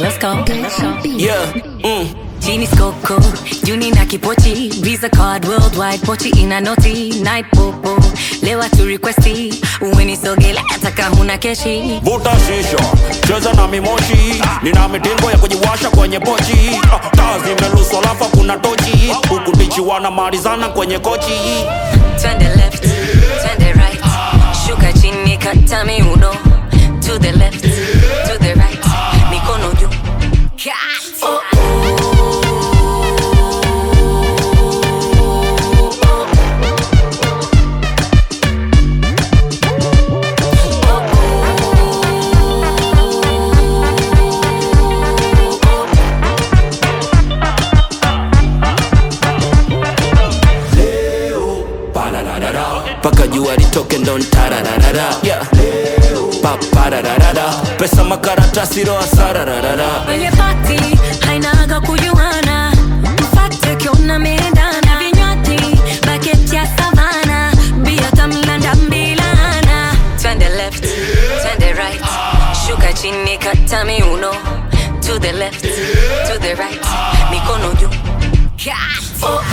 let's go. Yeah, Genie Skoko, Juni na kipochi, Visa card worldwide, pochi ina noti, night popo, lewa tu requesti, uweni sogele ataka huna keshi. vuta shisha, cheza na mimochi, nina mitingo ya kujiwasha kwenye pochi. Taa zimeluswa lafa kuna tochi, huku tichi wana marizana kwenye kochi. Twende left, twende right, shuka chini kata miuno. To the left, to the right, mikono juu. Oh, paka jua litoke ndo ntarararara, yeah. Paparararara, pesa makaratasi roa sarararara. kwenye party hainaga kujuana, mfate kiona meendana, vinywaji bucket ya savana, bia tamlanda mbilana. Twende left, twende right, shuka chini kata miuno. To the left, to the right, mikono juu. Oh,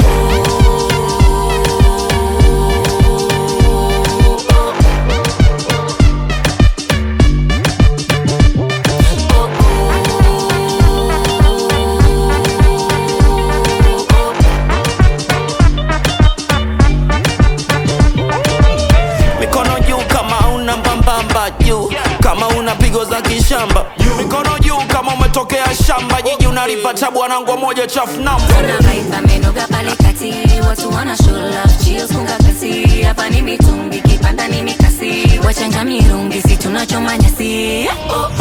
kama una pigo za kishamba, mikono juu kama umetokea shamba, jiji unalipata bwanangu moja chafu namba. kuna vaiba menoga pale kati, watu wana show love, chills kunga kasi, hapa ni mitungi kipanda ni mikasi, wachanga mirungi si tunachoma nyasi.